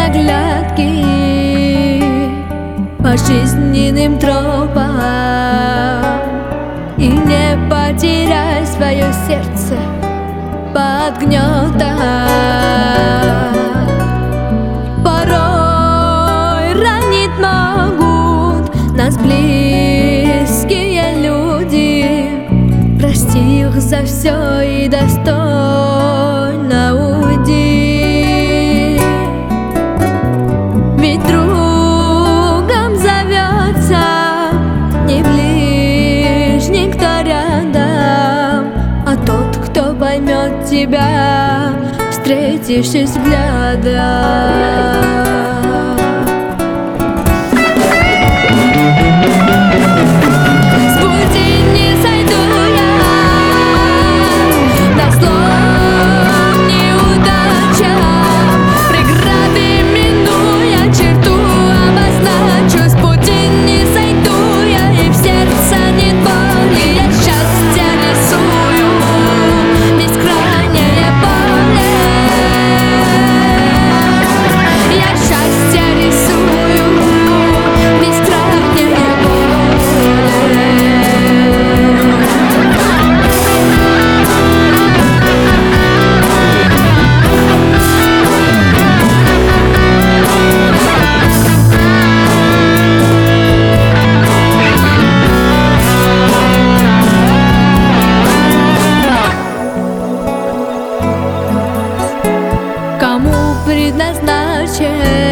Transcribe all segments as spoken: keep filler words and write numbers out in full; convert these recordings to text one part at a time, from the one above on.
оглядки по жизненным тропам и не потеряй свое сердце под гнетом. Порой ранить могут нас близкие люди. Прости их за все и достойно уйди. Ведь другом зовется не ближний, кто рядом, а тот, кто поймет тебя, встретившись взглядом. Предназначен,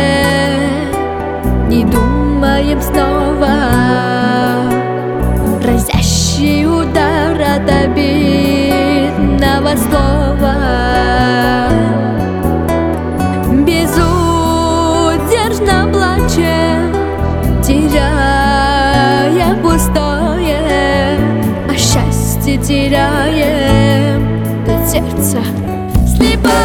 не думаем снова. Разящий удар от обидного слова. Безудержно плачем, теряя пустое, а счастье теряем, ведь сердце слепое.